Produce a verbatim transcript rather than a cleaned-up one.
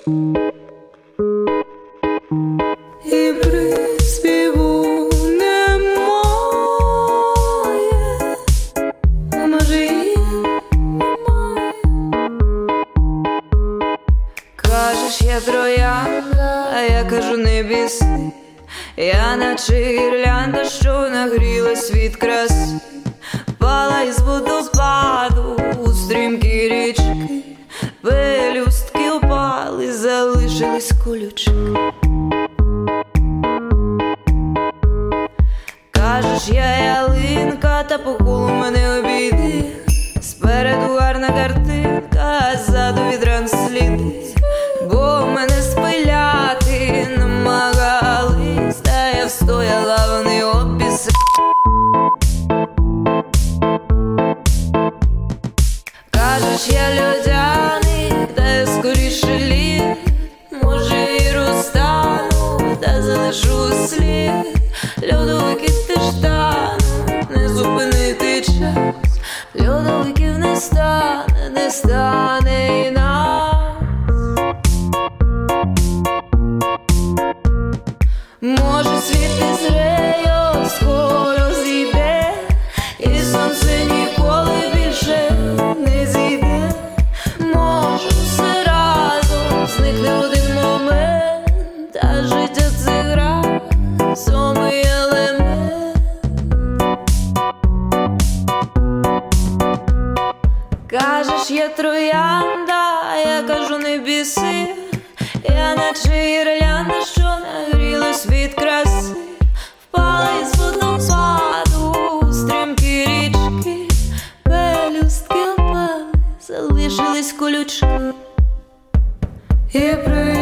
І приспіву немає, а може і немає. Кажеш, я троянда, а я кажу, не біси. Я наче гірлянда, що нагрілась від краси, впала із водопаду у стрімкі річки, пелюстки опали, залишились колючки. Кажеш, я ялинка, та по колу мене обійди. Спереду гарна картинка, а ззаду від ран сліди, бо мене спиляти намагались, та я встояла, вони обіси. Кажеш, я льодяний, та я скоріше лід. Може і розтану, та залишу слід. Льодовиків теж тану, не зупинити час. Льодовиків не стане, не стане і нас. Може світ не зреє, скоро зійде, і сонце ніколи більше не зійде. Може все разом зникне в один момент, а життя це гра, сьомий елемент. Кажеш, я троянда, а я кажу, не біси. Я наче гірлянда, що нагрілась від краси, впала із водопаду у стрімкі річки, пелюстки опали, залишились колючки. І при